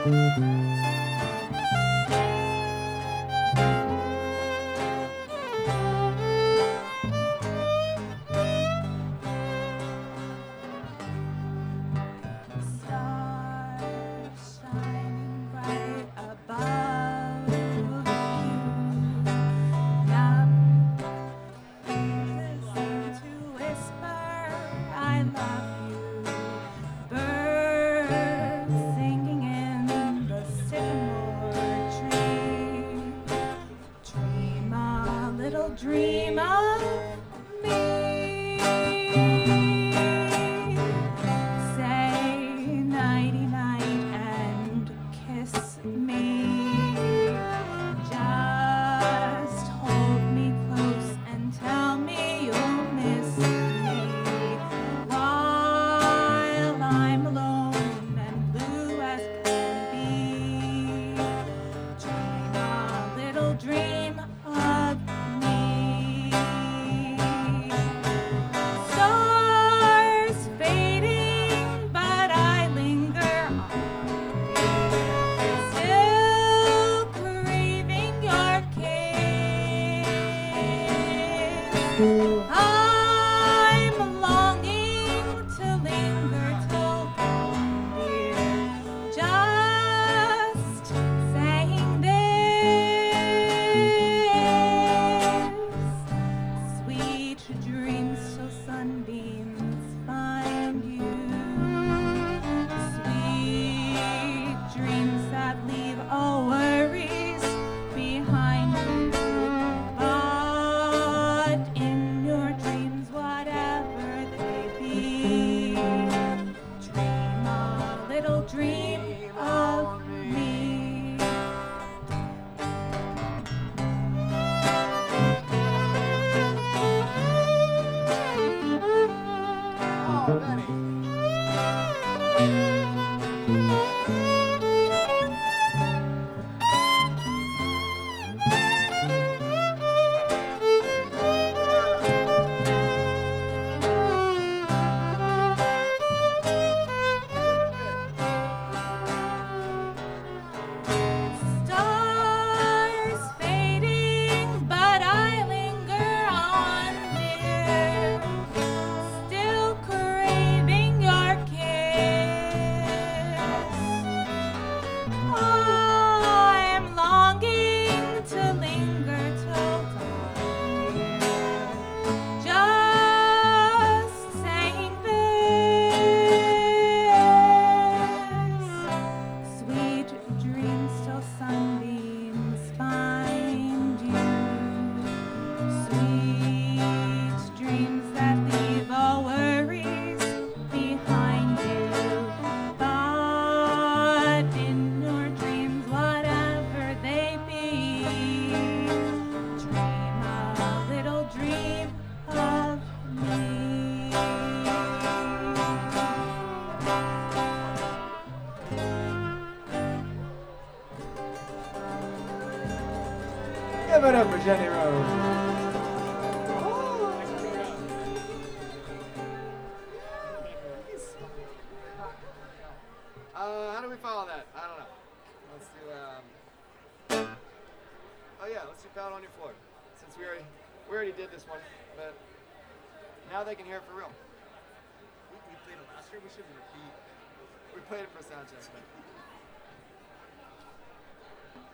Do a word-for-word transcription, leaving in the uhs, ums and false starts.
Dream of me. Say nighty night and kiss me. Just hold me close and tell me you'll miss me while I'm alone and blue as can be. Dream a little dream of me. Stars fading, but I linger on, still craving your kiss. I'm longing to linger till dawn, dear, just saying this. Sweet dreams till sunbeams find you. Sweet dreams that leave all worries behind you. But in your dreams, whatever they be, dream a little dream of me. Oh, Benny. Stars fading, but I linger on, dear, still craving your kiss. I'm longing to linger till dawn, dear, just saying this. Sweet dreams till sunbeams find you. Sweet dreams that leave all worries behind you. But in your dreams, whatever they be, dream a little dream of me. Give it up for Jenny Rose. Uh, how do we follow that? I don't know. Let's do, um... Oh yeah, let's do Pound on Your Floor. Since we already, we already did this one, but now they can hear it for real. We, we played it last year. We should repeat. We played it for sound check, but